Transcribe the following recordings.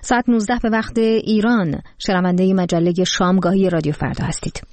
ساعت 19 به وقت ایران شنونده مجله شامگاهی رادیو فردا هستید.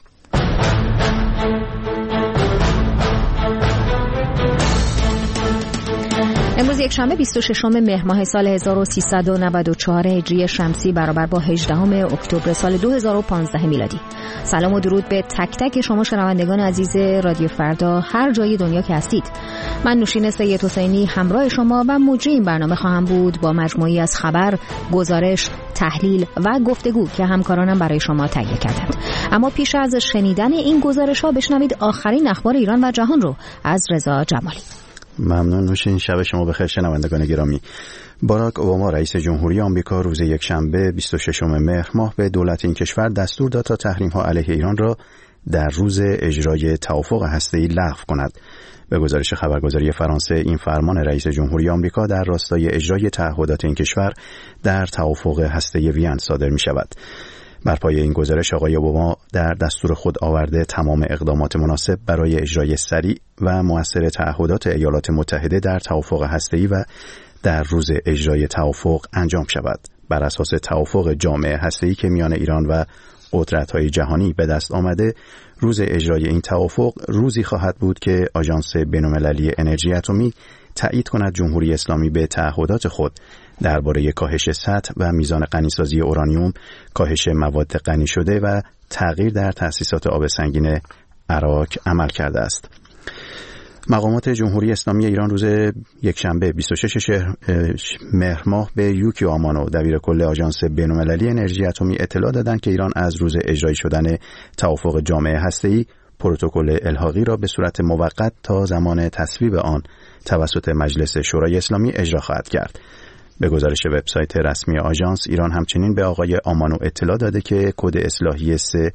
امروز یک شنبه 26 مهر ماه سال 1394 هجری شمسی برابر با 18 اکتبر سال 2015 میلادی. سلام و درود به تک تک شما شنوندگان عزیز رادیو فردا هر جای دنیا که هستید. من نوشین سید حسینی همراه شما و مجری این برنامه خواهم بود با مجموعی از خبر، گزارش، تحلیل و گفتگو که همکارانم برای شما تهیه کردند. اما پیش از شنیدن این گزارش ها بشنوید آخرین اخبار ایران و جهان رو از رضا جمالی. ممنون نوشین. شب شما بخیر شنوندگان گرامی. باراک اوباما رئیس جمهوری آمریکا روز یکشنبه 26 مهر ماه به دولت این کشور دستور داد تا تحریم‌ها علیه ایران را در روز اجرای توافق هسته‌ای لغو کند. به گزارش خبرگزاری فرانسه این فرمان رئیس جمهوری آمریکا در راستای اجرای تعهدات این کشور در توافق هسته‌ای وین صادر می‌شود. بر پایه این گزارش آقای اوباما در دستور خود آورده تمام اقدامات مناسب برای اجرای سریع و مؤثر تعهدات ایالات متحده در توافق هسته‌ای و در روز اجرای توافق انجام شود. بر اساس توافق جامع هسته‌ای که میان ایران و قدرت‌های جهانی به دست آمده، روز اجرای این توافق روزی خواهد بود که آژانس بین‌المللی انرژی اتمی تایید کند جمهوری اسلامی به تعهدات خود درباره کاهش سطح و میزان غنیسازی اورانیوم، کاهش مواد غنی شده و تغییر در تأسیسات آب سنگین عراق عمل کرده است. مقامات جمهوری اسلامی ایران روز یکشنبه 26 مهر ماه به یوکیو آمانو دبیرکل آژانس بین‌المللی انرژی اتمی اطلاع دادند که ایران از روز اجرایی شدن توافق جامع هسته‌ای پروتکل الحاقی را به صورت موقت تا زمان تصویب آن توسط مجلس شورای اسلامی اجرا خواهد کرد. به گزارش وبسایت رسمی آژانس، ایران همچنین به آقای آمانو اطلاع داده که کد اصلاحی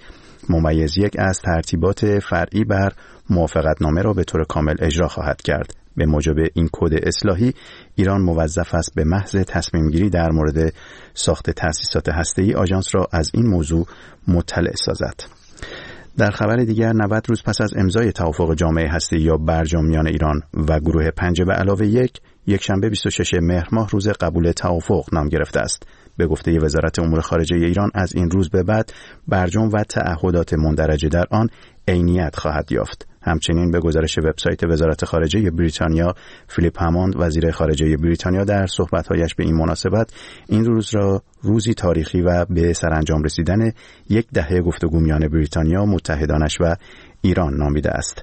3-1 از ترتیبات فرعی بر موافقتنامه را به طور کامل اجرا خواهد کرد. به موجب این کد اصلاحی، ایران موظف است به محض تصمیم گیری در مورد ساخت تأسیسات هسته‌ای آژانس را از این موضوع مطلع سازد. در خبر دیگر، 90 روز پس از امضای توافق جامع هسته‌ای یا برجام میان ایران و گروه 5+1، یکشنبه 26 مهر ماه روز قبول توافق نام گرفته است. به گفته وزارت امور خارجه ایران از این روز به بعد برجام و تعهدات مندرج در آن عینیت خواهد یافت. همچنین به گزارش وبسایت وزارت خارجه بریتانیا، فیلیپ هماند وزیر خارجه بریتانیا در صحبت‌هایش به این مناسبت این روز را روزی تاریخی و به سرانجام رسیدن یک دهه گفتگو میان بریتانیا، متحدانش و ایران نامیده است.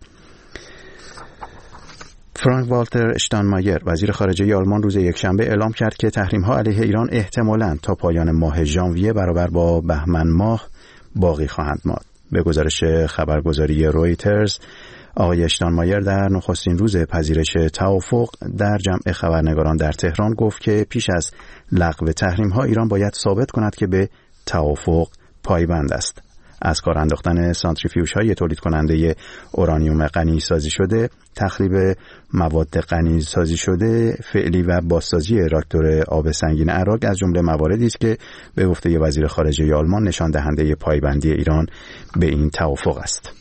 فرانک والتر اشتاینمایر وزیر خارجه آلمان روز یکشنبه اعلام کرد که تحریم‌ها علیه ایران احتمالاً تا پایان ماه ژانویه برابر با بهمن ماه باقی خواهند ماند. به گزارش خبرگزاری رویترز، آقای اشتاینمایر در نخستین روز پذیرش توافق در جمع خبرنگاران در تهران گفت که پیش از لغو تحریم‌ها ایران باید ثابت کند که به توافق پایبند است. از کار انداختن سانتریفیوژهای تولید کننده اورانیوم غنی سازی شده، تخریب مواد غنی سازی شده فعلی و بازسازی راکتور آب سنگین عراق از جمله مواردی است که به گفته وزیر خارجه آلمان نشان دهنده پایبندی ایران به این توافق است.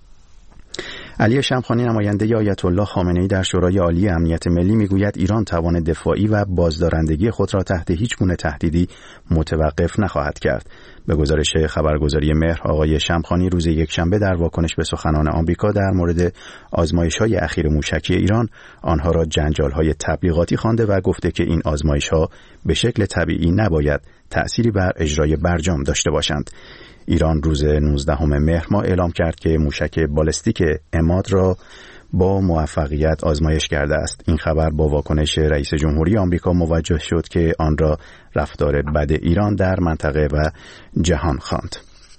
علی شمخانی نماینده آیت الله خامنه‌ای در شورای عالی امنیت ملی میگوید ایران توان دفاعی و بازدارندگی خود را تحت هیچ گونه تهدیدی متوقف نخواهد کرد. به گزارش خبرگزاری مهر، آقای شمخانی روز یکشنبه در واکنش به سخنان آمریکا در مورد آزمایش‌های اخیر موشکی ایران آنها را جنجال‌های تبلیغاتی خوانده و گفته که این آزمایش‌ها به شکل طبیعی نباید تأثیری بر اجرای برجام داشته باشند. ایران روز 19 مهر ماه اعلام کرد که موشک بالستیک عماد را با موفقیت آزمایش کرده است. این خبر با واکنش رئیس جمهوری آمریکا موجه شد که آن را رفتار بد ایران در منطقه و جهان خواند.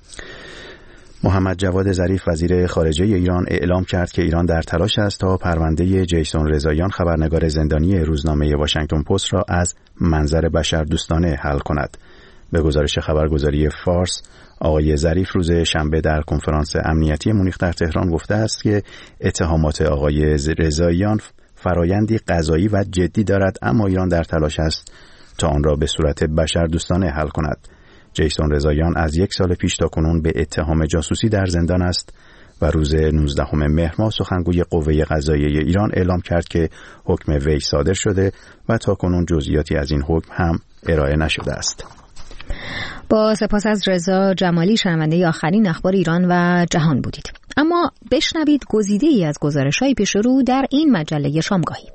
محمد جواد ظریف وزیر خارجه ایران اعلام کرد که ایران در تلاش است تا پرونده جیسون رضاییان خبرنگار زندانی روزنامه واشنگتن پست را از منظر بشردوستانه حل کند. به گزارش خبرگزاری فارس، آقای ظریف روز شنبه در کنفرانس امنیتی مونیخ در تهران گفته است که اتهامات آقای رضاییان فرایندی قضایی و جدی دارد، اما ایران در تلاش است تا آن را به صورت بشردوستانه حل کند. جیسون رضاییان از 1 سال پیش تا کنون به اتهام جاسوسی در زندان است و روز 19 مهر ماه سخنگوی قوه قضاییه ایران اعلام کرد که حکم وی صادر شده و تا کنون جزئیاتی از این حکم هم ارائه نشده است. با سپاس از رضا جمالی، شنونده آخرین اخبار ایران و جهان بودید. اما بشنوید گزیده‌ای از گزارش‌های پیش رو در این مجله شامگاهی.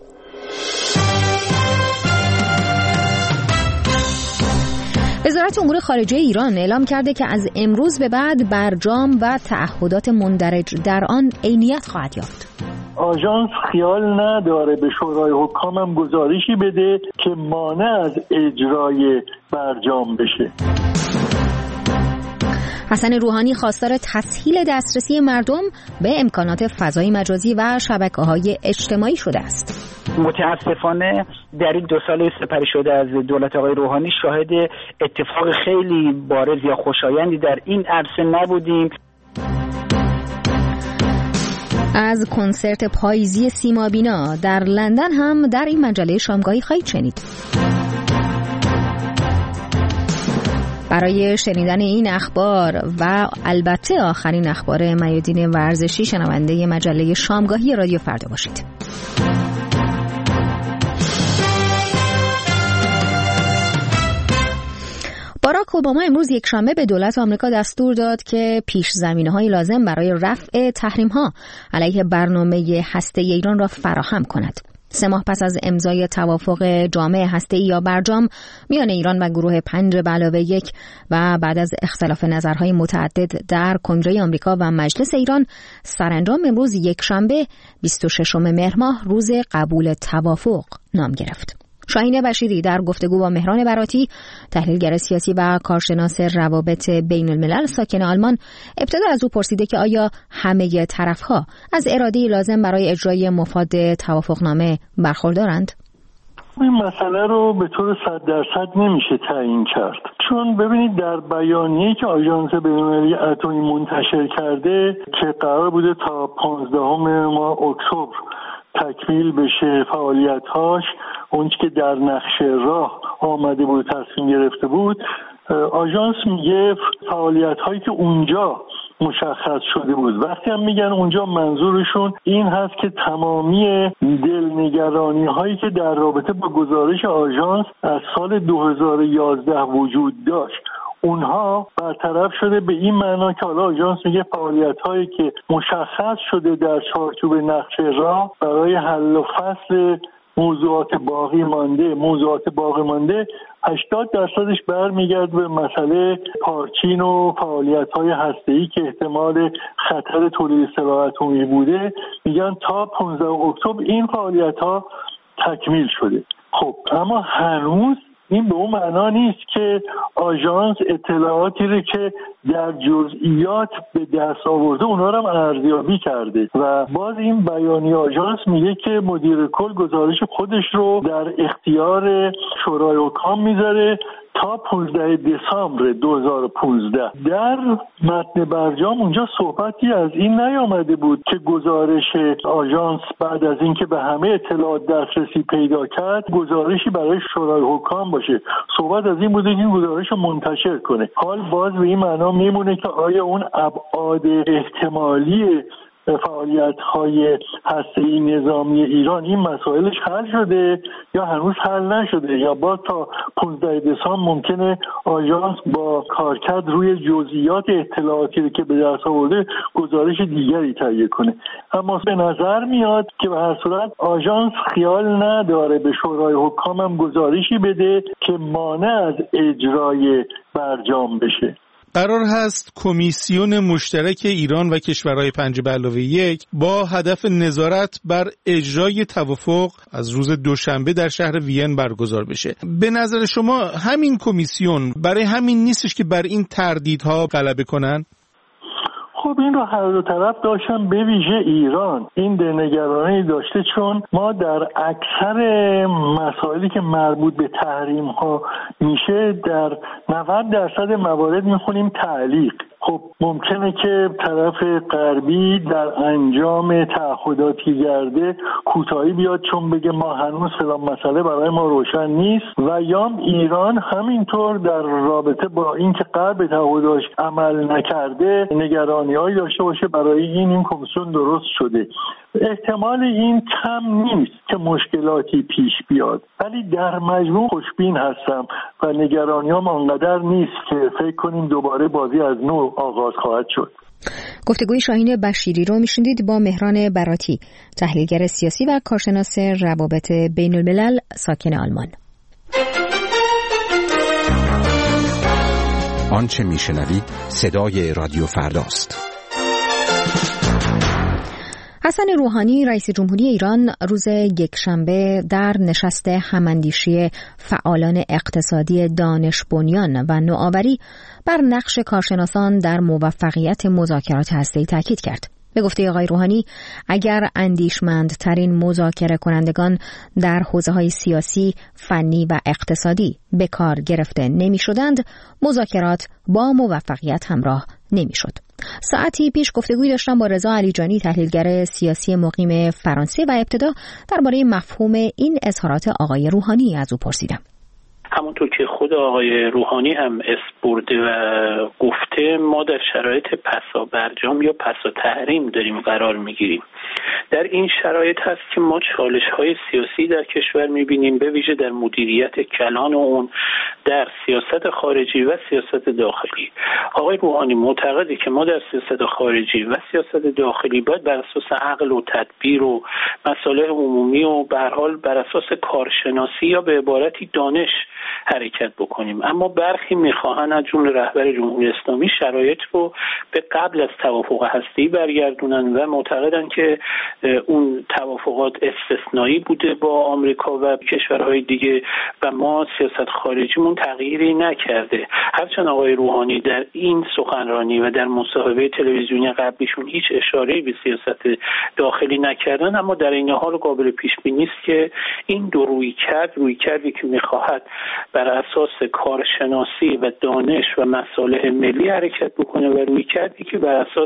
وزارت امور خارجه ایران اعلام کرده که از امروز به بعد برجام و تعهدات مندرج در آن عینیت خواهد یافت. آژانس خیال نداره به شورای حکام هم گزارشی بده که مانع از اجرای برجام بشه. حسن روحانی خواستار تسهیل دسترسی مردم به امکانات فضای مجازی و شبکه‌های اجتماعی شده است. متاسفانه در این 2 سال سپری شده از دولت آقای روحانی شاهد اتفاق خیلی بارز یا خوشایندی در این عرصه نبودیم. از کنسرت پاییزی سیمابینا در لندن هم در این مجله شامگاهی خواهید شنید. برای شنیدن این اخبار و البته آخرین اخبار میادین ورزشی شنونده مجله شامگاهی رادیو فردا باشید. باراک اوباما امروز یکشنبه به دولت آمریکا دستور داد که پیش زمینه‌های لازم برای رفع تحریم‌ها علیه برنامه هسته‌ای ایران را فراهم کند. 3 ماه پس از امضای توافق جامع هسته‌ای یا برجام میان ایران و گروه 5+1 و بعد از اختلاف نظرهای متعدد در کنگره آمریکا و مجلس ایران، سرانجام امروز یکشنبه 26 مهر ماه روز قبول توافق نام گرفت. شاهین بشیری در گفتگو با مهران براتی، تحلیلگر سیاسی و کارشناس روابط بین الملل ساکن آلمان، ابتدا از او پرسیده که آیا همه طرف‌ها از اراده لازم برای اجرای مفاد توافقنامه برخوردارند؟ این مسئله رو به طور 100% نمیشه تعیین کرد، چون ببینید در بیانیه‌ای که آژانس بین‌المللی اتمی منتشر کرده که قرار بوده تا 15 ماه اکتبر تکمیل بشه فعالیت‌هاش، اون که در نقشه راه آمده بود تصمیم گرفته بود، آژانس میگه فعالیت‌هایی که اونجا مشخص شده بود. وقتی هم میگن اونجا منظورشون این هست که تمامی دلنگرانی هایی که در رابطه با گزارش آژانس از سال 2011 وجود داشت اونها برطرف شده، به این معنا که حالا آژانس میگه فعالیت‌هایی که مشخص شده در چارچوب نقشه راه برای حل و فصل موضوعات باقی مانده 80%ش برمیگرد به مسئله پارچین و فعالیت‌های هسته‌ای که احتمال خطر تولید سلاح اتمی بوده. میگن تا 15 اکتبر این فعالیت‌ها تکمیل شده. خب اما هنوز این به اون معنا نیست که آژانس اطلاعاتی رو که در جزئیات به دست آورده اونها رو هم ارزیابی کرده و باز این بیانیه آژانس میگه که مدیر کل گزارش خودش رو در اختیار شورای حکام میذاره تا 15 دسامبر 2015. در متن برجام اونجا صحبتی از این نیامده بود که گزارش آژانس بعد از اینکه به همه اطلاعات دسترسی پیدا کرد گزارشی برای شورای حکام باشه. صحبت از این بوده که این گزارش رو منتشر کنه. حال باز به این معنا میمونه که آیا اون ابعاد احتمالی فعالیت‌های هسته‌ای نظامی ایران این مسائلش حل شده یا هنوز حل نشده، یا با تا 15 دسامبر ممکنه آژانس با کارکرد روی جزئیات اطلاعاتی که به دست آورده گزارش دیگری تهیه کنه. اما به نظر میاد که به هر صورت آژانس خیال نداره به شورای حکام هم گزارشی بده که مانع از اجرای برجام بشه. قرار هست کمیسیون مشترک ایران و کشورهای 5+1 با هدف نظارت بر اجرای توافق از روز دوشنبه در شهر وین برگزار بشه. به نظر شما همین کمیسیون برای همین نیستش که بر این تردیدها غلبه کنن؟ خب این رو هر دو طرف داشتن، به ویژه ایران این دلنگرانی داشته، چون ما در اکثر مسائلی که مربوط به تحریم ها میشه در 90% موارد میخونیم تعلیق. خب ممکنه که طرف غربی در انجام تعهداتی کرده کوتاهی بیاد، چون بگه ما هنوز فلان مسئله برای ما روشن نیست، و یا ایران همینطور در رابطه با اینکه غرب تعهداش عمل نکرده نگرانی‌هایی داشته باشه برای این کمیسیون درست شده. احتمال این کم نیست که مشکلاتی پیش بیاد، ولی در مجموع خوشبین هستم و نگرانیام آنقدر نیست که فکر کنیم دوباره بازی از نو آغاز خواهد شد. گفتگوی شاهین بشیری رو میشنیدید با مهران براتی، تحلیلگر سیاسی و کارشناس روابط بین الملل ساکن آلمان. آنچه میشنوید صدای رادیو فرداست. حسن روحانی رئیس جمهوری ایران روز یکشنبه در نشست هماندیشی فعالان اقتصادی دانش بنیان و نوآوری بر نقش کارشناسان در موفقیت مذاکرات هسته‌ای تاکید کرد. به گفته آقای روحانی، اگر اندیشمندترین مذاکره کنندگان در حوزه‌های سیاسی، فنی و اقتصادی به کار گرفته نمی‌شدند، مذاکرات با موفقیت همراه نمی‌شد. ساعتی پیش گفتگویی داشتم با رضا علیجانی، تحلیلگر سیاسی مقیم فرانسه، و ابتدا درباره مفهوم این اظهارات آقای روحانی از او پرسیدم. همونطور که خود آقای روحانی هم اسپرده و گفته، ما در شرایط پسا برجام یا پسا تحریم داریم قرار میگیریم. در این شرایط هست که ما چالش‌های سیاسی در کشور می‌بینیم، به ویژه در مدیریت کلان اون، در سیاست خارجی و سیاست داخلی. آقای روحانی معتقده که ما در سیاست خارجی و سیاست داخلی باید بر اساس عقل و تدبیر و مصالح عمومی و به هر حال بر اساس کارشناسی یا به عبارتی دانش حرکت بکنیم. اما برخی میخواهند از جمله رهبر جمهوری اسلامی شرایط رو به قبل از توافق هسته‌ای برگردونن و معتقدن که اون توافقات استثنایی بوده با آمریکا و کشورهای دیگه و ما سیاست خارجیمون تغییری نکرده. هرچند آقای روحانی در این سخنرانی و در مصاحبه تلویزیونی قبلیشون هیچ اشاره‌ای به سیاست داخلی نکردن، اما در این حال قابل پیش بینی است که این دو رویکردی که میخواهد بر اساس کارشناسی و دانش و مصالح ملی حرکت بکنه و رویکردی که بر اساس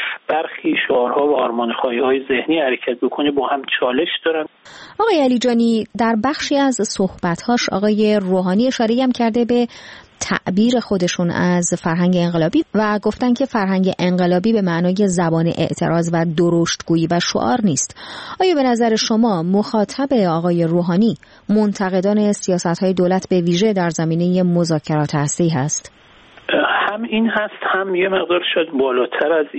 برخی شعارها و آرمان‌خواهی‌های ذهنی حرکت بکنه با هم چالش دارن. آقای علیجانی، در بخشی از صحبت‌هاش آقای روحانی اشاره هم کرده به تعبیر خودشون از فرهنگ انقلابی و گفتن که فرهنگ انقلابی به معنای زبان اعتراض و درشتگویی و شعار نیست. آیا به نظر شما مخاطب آقای روحانی منتقدان سیاست‌های دولت به ویژه در زمینه مذاکرات هسته‌ای هست؟ هم این هست، هم یه مقدار شاید بالاتر از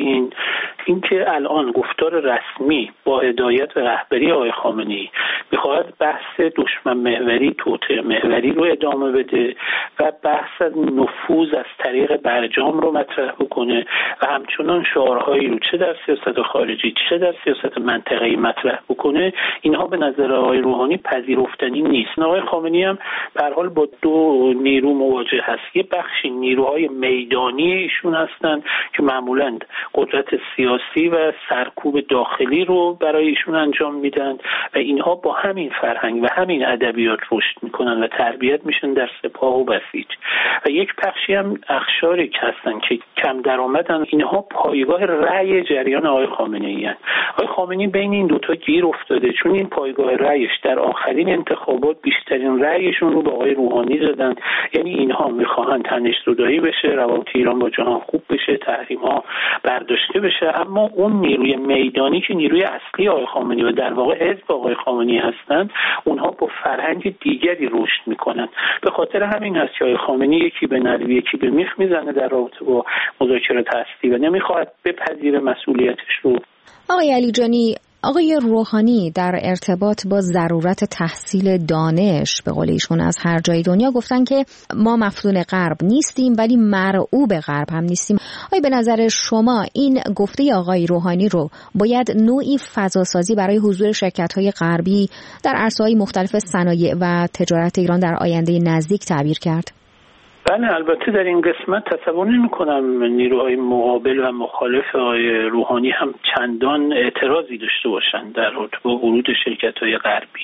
اینکه الان گفتار رسمی با هدایت و رهبری آقای خامنه‌ای میخواهد بحث دشمن محوری، توطئه محوری رو ادامه بده و بحث از نفوذ از طریق برجام رو مطرح بکنه و همچنان شعارهایی رو چه در سیاست خارجی چه در سیاست منطقه‌ای مطرح بکنه. اینها به نظر آقای روحانی پذیرفتنی نیست. آقای خامنه‌ای هم به هر حال با دو نیرو مواجه هست. یه بخشی نیروهای میدانی ایشون هستند که معمولاً قدرت سیاسی و سرکوب داخلی رو برای ایشون انجام میدن و اینها با همین فرهنگ و همین ادبیات رشد میکنن و تربیت میشن در سپاه و بسیج. و یک بخشی هم اقشاری که هستن که کم درآمدن، اینها پایگاه رأی جریان آقای خامنه‌ای هستند. آقای خامنه‌ای بین این دوتا گیر افتاده، چون این پایگاه رأیش در آخرین انتخابات بیشترین رأیشون رو با آقای روحانی دادن. یعنی اینها میخواهند تنش‌زدایی بشه، روابط ایران با جهان خوب بشه، تحریم‌ها برداشته بشه، اما اون نیروی میدانی که نیروی اصلی آقای خامنه‌ای و در واقع حزب آقای خامنه‌ای هستند، اونها با فرهنگ دیگری رشد میکنن. به خاطر همین هست که آقای خامنه‌ای یکی به ندوی یکی به میخ میزنه در رابطه با مذاکرات هستی و نمیخواد بپذیره مسئولیتش رو. آقای علیجانی، آقای روحانی در ارتباط با ضرورت تحصیل دانش به قول ایشون از هر جای دنیا گفتن که ما مفتون غرب نیستیم ولی مرعوب غرب هم نیستیم. آیا به نظر شما این گفته آقای روحانی رو باید نوعی فضاسازی برای حضور شرکت‌های غربی در عرصه‌های مختلف صنایع و تجارت ایران در آینده نزدیک تعبیر کرد؟ بله، البته در این قسمت تصور نمی‌کنم نیروهای مقابل و مخالف آقای روحانی هم چندان اعتراضی داشته باشند در رابطه با ورود شرکت‌های غربی.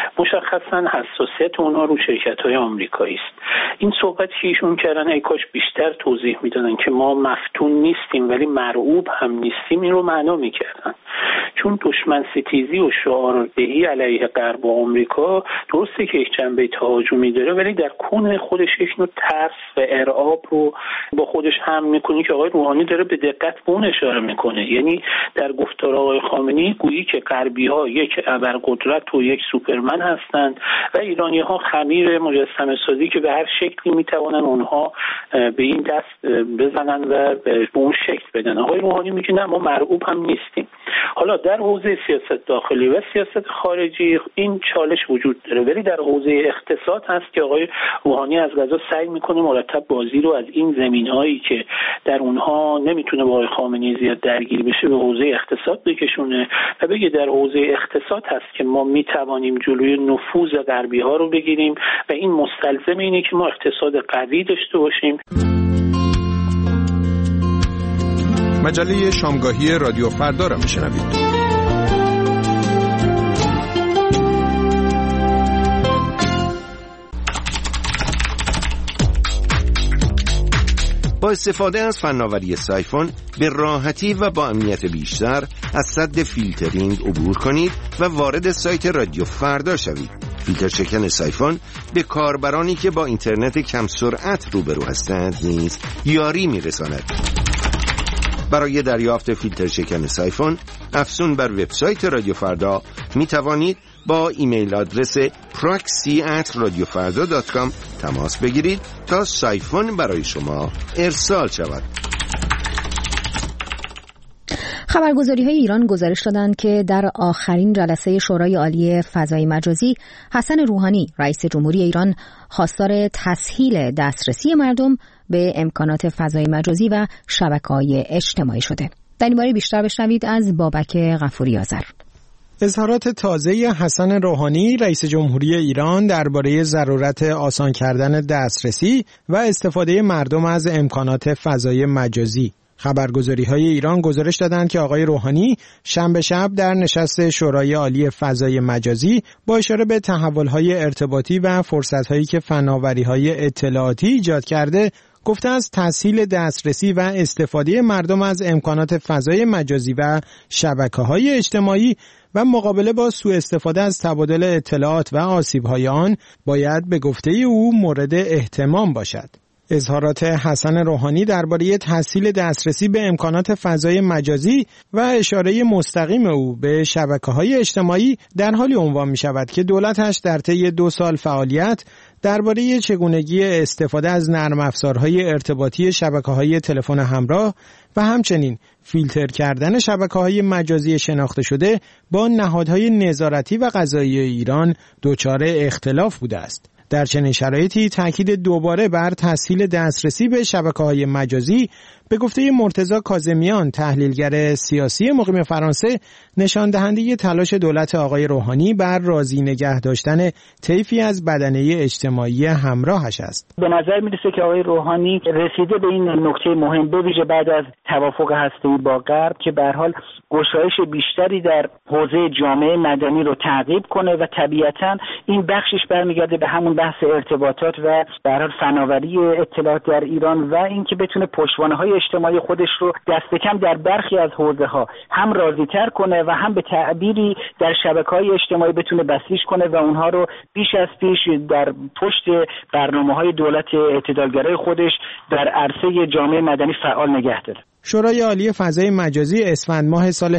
مشخصاً حساسیت اونها رو شرکت‌های آمریکایی است. این صحبت که ایشون کردن ای کاش بیشتر توضیح میدادن که ما مفتون نیستیم ولی مرعوب هم نیستیم، این رو معنا می‌کردن. چون دشمن ستیزی و شعاردهی علیه غرب و آمریکا درسته که یک جنبه تهاجمی داره، ولی در کون خودش یک نوع ترس و ارعاب رو با خودش هم میکنه که آقای روحانی داره به دقت به اون اشاره میکنه. یعنی در گفتار آقای خامنه‌ای گویی که غربی‌ها یک ابرقدرت و یک سوپرمن هستند و ایرانی‌ها خمیر مجسمه سازی که به هر شکلی میتوانن اونها به این دست بزنن و به اون شکل بدن. آقای روحانی میگه نه، ما مرعوب هم نیستیم. حالا در حوزه سیاست داخلی و سیاست خارجی این چالش وجود داره، ولی در حوزه اقتصاد هست که آقای روحانی از قضا سعی میکنه مرتب بازی رو از این زمینهایی که در اونها نمیتونه با آقای خامنه‌ای زیاد درگیر بشه به حوزه اقتصاد بکشونه و بگه در حوزه اقتصاد هست که ما میتوانیم جلوی نفوذ غربی‌ها رو بگیریم و این مستلزم اینه که ما اقتصاد قوی داشته باشیم. مجله شامگاهی رادیو فردا را میشنوید. با استفاده از فناوری سایفون به راحتی و با امنیت بیشتر از سد فیلترینگ عبور کنید و وارد سایت رادیو فردا شوید. فیلتر شکن سایفون به کاربرانی که با اینترنت کم سرعت روبرو هستند نیز یاری میرساند. برای دریافت فیلتر شکن سایفون افزون بر وبسایت رادیو فردا می توانید با ایمیل آدرس proxy@radiofarda.com تماس بگیرید تا سایفون برای شما ارسال شود. خبرگزاری‌های ایران گزارش دادند که در آخرین جلسه شورای عالی فضای مجازی حسن روحانی رئیس جمهوری ایران خواستار تسهیل دسترسی مردم به امکانات فضای مجازی و شبکه‌های اجتماعی شده. در این باره بیشتر بشنوید از بابک غفوری آذر. اظهارات تازه حسن روحانی رئیس جمهوری ایران درباره ضرورت آسان کردن دسترسی و استفاده مردم از امکانات فضای مجازی. خبرگزاری‌های ایران گزارش دادند که آقای روحانی شنبه شب در نشست شورای عالی فضای مجازی با اشاره به تحول‌های ارتباطی و فرصت‌هایی که فناوری‌های اطلاعاتی ایجاد کرده گفته است تسهیل دسترسی و استفاده مردم از امکانات فضای مجازی و شبکه‌های اجتماعی و مقابله با سوء استفاده از تبادل اطلاعات و آسیب‌های آن باید به گفته او مورد اهتمام باشد. اظهارات حسن روحانی درباره تسهیل دسترسی به امکانات فضای مجازی و اشاره مستقیم او به شبکه‌های اجتماعی در حالی عنوان می‌شود که دولتش در طی 2 سال فعالیت درباره چگونگی استفاده از نرم افزارهای ارتباطی شبکه‌های تلفن همراه و همچنین فیلتر کردن شبکه‌های مجازی شناخته شده با نهادهای نظارتی و قضایی ایران دچار اختلاف بوده است. در چنین شرایطی تاکید دوباره بر تسهیل دسترسی به شبکه‌های مجازی به گفته مرتضی کاظمیان تحلیلگر سیاسی مقیم فرانسه نشان دهنده تلاش دولت آقای روحانی بر راضی نگه داشتن طیفی از بدنه اجتماعی همراهش است. به نظر میرسه که آقای روحانی رسیده به این نکته مهم، به ویژه بعد از توافق هسته‌ای با غرب، که به هر حال گشایش بیشتری در حوزه جامعه مدنی رو تعقیب کنه و طبیعتاً این بخشش برمیگرده به همون بحث ارتباطات و به هر حال فناوری اطلاعات در ایران و اینکه بتونه پشتوانه‌های اجتماعی خودش رو دست کم در برخی از حوزه‌ها هم راضی‌تر کنه و هم به تعبیری در شبکه‌های اجتماعی بتونه بسیج کنه و اونها رو بیش از پیش در پشت برنامه‌های دولت اعتدالگرای خودش در عرصه جامعه مدنی فعال نگه داره. شورای عالی فضای مجازی اسفند ماه سال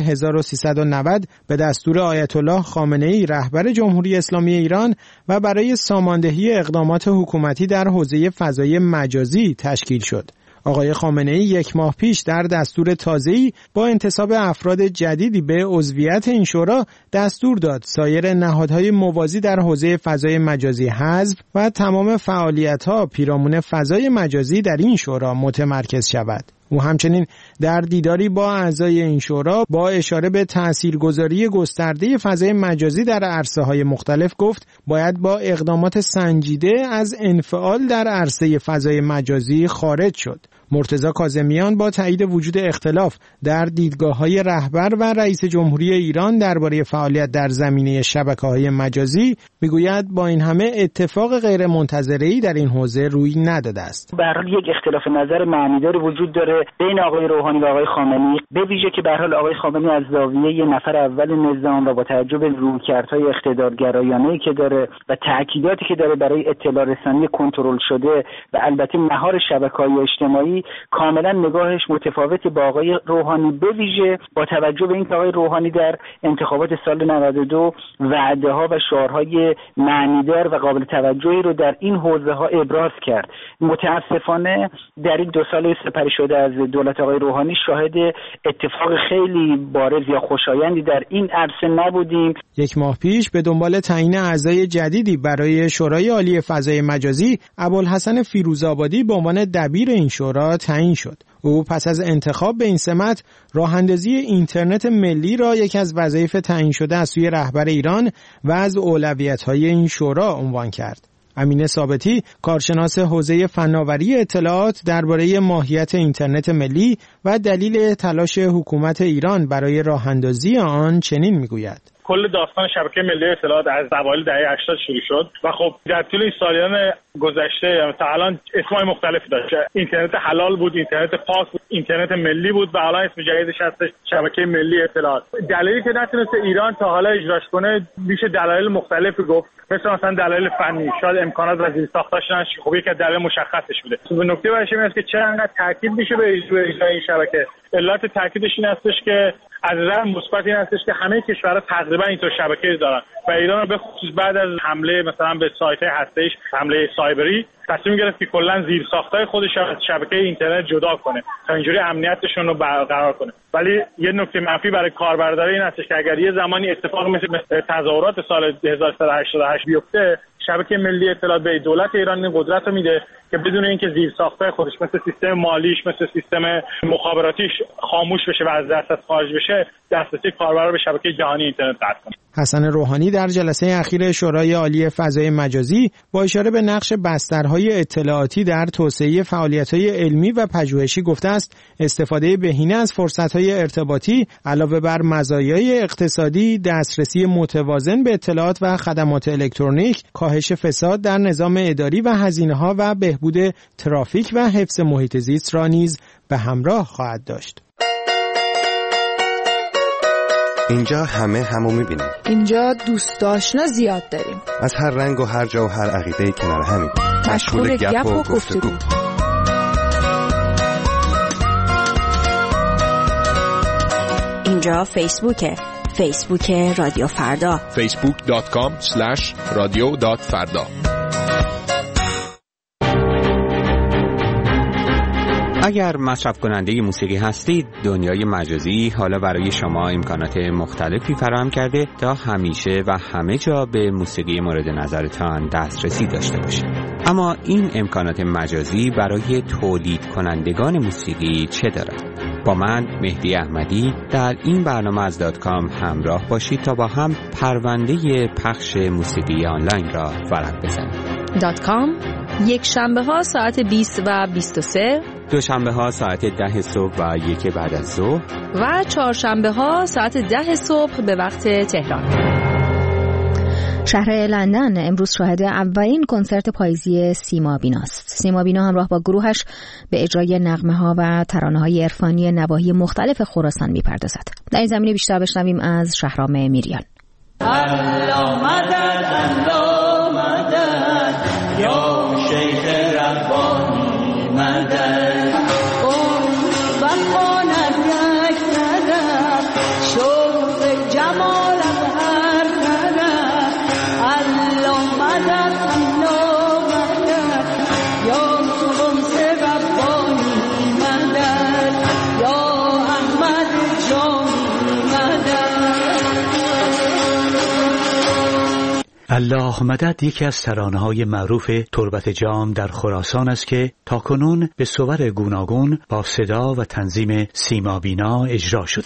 1390 به دستور آیت الله خامنه‌ای رهبر جمهوری اسلامی ایران و برای ساماندهی اقدامات حکومتی در حوزه فضای مجازی تشکیل شد. آقای خامنه‌ای 1 ماه پیش در دستور تازه‌ای با انتصاب افراد جدیدی به عضویت این شورا دستور داد سایر نهادهای موازی در حوزه فضای مجازی حذف و تمام فعالیت‌ها پیرامون فضای مجازی در این شورا متمرکز شود. او همچنین در دیداری با اعضای این شورا با اشاره به تاثیرگذاری گسترده فضای مجازی در عرصه‌های مختلف گفت باید با اقدامات سنجیده از انفعال در عرصه فضای مجازی خارج شد. مرتضی کاظمیان با تایید وجود اختلاف در دیدگاه‌های رهبر و رئیس جمهوری ایران درباره فعالیت در زمینه شبکه‌های مجازی میگوید با این همه اتفاق غیر منتظره‌ای در این حوزه روی نداده است. به هر حال یک اختلاف نظر معنیدار وجود داره بین آقای روحانی و آقای خامنه‌ای، به ویژه که به هر حال آقای خامنه‌ای از زاویه نفر اول نظام و با توجه به رویکردهای اقتدارگرایانه‌ای که داره و تأکیداتی که داره برای اطلاع رسانی کنترل شده و البته مهار شبکه‌های اجتماعی، کاملا نگاهش متفاوت با آقای روحانی، به ویژه با توجه به اینکه آقای روحانی در انتخابات سال 92 وعده‌ها و شعارهای معنیدار و قابل توجهی رو در این حوزه‌ها ابراز کرد. متأسفانه در این 2 سال سپری شده از دولت آقای روحانی شاهد اتفاق خیلی بارز یا خوشایندی در این عرصه نبودیم. 1 ماه پیش به دنبال تعیین اعضای جدیدی برای شورای عالی فضای مجازی، ابوالحسن فیروزآبادی به عنوان دبیر این شورا تعیین شد. او پس از انتخاب به این سمت راه‌اندازی اینترنت ملی را یکی از وظایف تعیین شده از سوی رهبر ایران و از اولویت‌های این شورا عنوان کرد. امینه ثابتی، کارشناس حوزه فناوری اطلاعات، درباره ماهیت اینترنت ملی و دلیل تلاش حکومت ایران برای راه‌اندازی آن چنین میگوید: کل داستان شبکه ملی اطلاعات از اوایل دهه 80 شروع شد و خب در طول این سالیان گذشته تا الان اسمای مختلفی داشت. اینترنت حلال بود، اینترنت پاک بود، اینترنت ملی بود و الان اسم جدیدش هست شبکه ملی اطلاعات. دلایلی که نتونست ایران تا حالا اجراش کنه میشه دلایل مختلفی گفت، مثلا دلایل فنی، شاید امکانات و زیرساختاش نشه. خب یک دلیل مشخصش بوده. به نکته برش این است که چرا انقدر تاکید میشه به اجرای این شبکه. علت تاکیدش این هستش که از نظر مثبت این هستش که همه کشورها تقریبا اینطور شبکه دارن و ایران به خصوص بعد از حمله مثلا به سایت‌های هسته‌ایش، حمله سایبری، تصمیم گرفت که کلا زیرساخت‌های خودش از شبکه اینترنت جدا کنه تا اینجوری امنیتشون رو برقرار کنه. ولی یه نکته منفی برای کاربردار این هستش که اگر یه زمانی اتفاق مثل تظاهرات سال 1388 بیفته، شبکه ملی اطلاعات به دولت ایران قدرت رو میده که بدون اینکه زیرساخت‌های خودش مثل سیستم مالیش، مثل سیستم مخابراتیش خاموش بشه و از دسترس خارج بشه، دسترسی کاربرا به شبکه جهانی اینترنت قطع کنه. حسن روحانی در جلسه اخیر شورای عالی فضای مجازی با اشاره به نقش بسترهای اطلاعاتی در توسعه فعالیت‌های علمی و پژوهشی گفته است استفاده بهینه از فرصت‌های ارتباطی علاوه بر مزایای اقتصادی، دسترسی متوازن به اطلاعات و خدمات الکترونیک، کاهش فساد در نظام اداری و هزینه‌ها و بهبود ترافیک و حفظ محیط زیست را نیز به همراه خواهد داشت. اینجا همو می‌بینیم. اینجا دوست آشنا زیاد داریم. از هر رنگ و هر جا و هر عقیده‌ای کنار همیم. مشغول گپ و گفتگو. اینجا فیسبوک رادیو فردا. facebook.com/radio.farda. اگر مصرف کننده موسیقی هستید، دنیای مجازی حالا برای شما امکانات مختلفی فراهم کرده تا همیشه و همه جا به موسیقی مورد نظرتان دسترسی داشته باشید. اما این امکانات مجازی برای تولید کنندگان موسیقی چه دارد؟ با من مهدی احمدی در این برنامه از .com همراه باشید تا با هم پرونده پخش موسیقی آنلاین را ورق بزنیم. .com یک شنبه ها ساعت 20 و 23، دوشنبه ها ساعت 10 صبح و 1 بعد از ظهر و چهارشنبه ها ساعت 10 صبح به وقت تهران. شهر لندن امروز شاهد اولین کنسرت پاییزی سیما بیناست. سیما بینا همراه با گروهش به اجرای نغمه‌ها و ترانه‌های عرفانی نواحی مختلف خراسان می‌پردازد. در این زمینه بیشتر بشنویم از شهرام میریان. الله مدد، الله مدد، یا شیخ ربانی مدد. الله مدد یکی از ترانه‌های معروف تربت جام در خراسان است که تاکنون به صور گوناگون با صدا و تنظیم سیما بینا اجرا شده.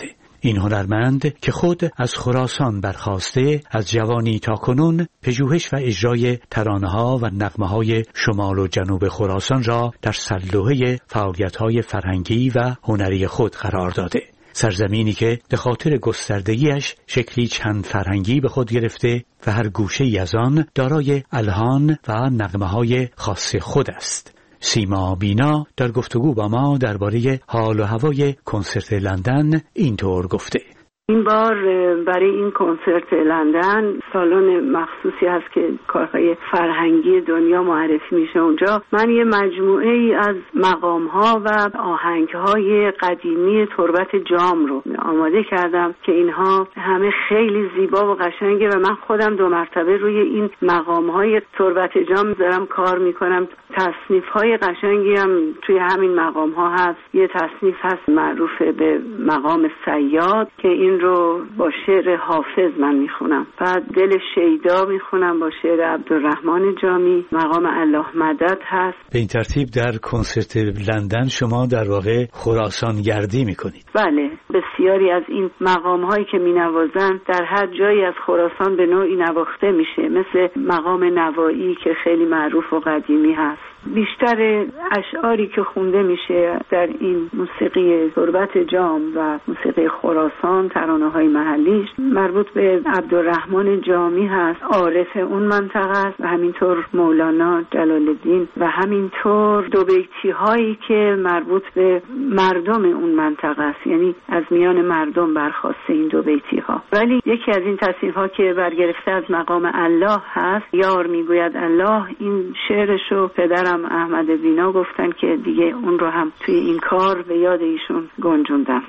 این هنرمند که خود از خراسان برخاسته، از جوانی تا کنون پژوهش و اجرای ترانه‌ها و نغمه‌های شمال و جنوب خراسان را در سرلوحه فعالیت‌های فرهنگی و هنری خود قرار داده. سرزمینی که به خاطر گستردگیش شکلی چند فرهنگی به خود گرفته و هر گوشه‌ای از آن دارای الحان و نغمه‌های خاص خود است. سیما بینا در گفتگو با ما درباره حال و هوای کنسرت لندن اینطور گفته: این بار برای این کنسرت لندن سالن مخصوصی هست که کارهای فرهنگی دنیا معرفی میشه اونجا. من یه مجموعه ای از مقام‌ها و آهنگ‌های قدیمی تربت جام رو آماده کردم که اینها همه خیلی زیبا و قشنگه و من خودم 2 مرتبه روی این مقام‌های تربت جام دارم کار میکنم. تصنیف‌های قشنگی هم توی همین مقام‌ها هست. یه تصنیف هست معروف به مقام صیاد که این رو با شعر حافظ من میخونم. بعد دل شیدا میخونم با شعر عبدالرحمن جامی. مقام الله مدد هست. به این ترتیب در کنسرت لندن شما در واقع خراسان گردی میکنید؟ بله، بسیاری از این مقام‌هایی که مینوازن در هر جایی از خراسان به نوعی نواخته میشه، مثل مقام نوایی که خیلی معروف و قدیمی هست. بیشتر اشعاری که خونده میشه در این موسیقی تربت جام و موسیقی خراسان، ترانه‌های محلیش مربوط به عبدالرحمن جامی هست، عارف اون منطقه است، و همینطور مولانا جلال الدین، و همینطور 2 بیتی‌هایی که مربوط به مردم اون منطقه است، یعنی از میان مردم برخواسته این 2 بیتی‌ها. ولی یکی از این تصنیف‌ها که برگرفته از مقام الله هست، یار میگوید الله، این شعرشو پدرم احمد بینا گفتن که دیگه اون رو هم توی این کار به یاد ایشون گنجوندم.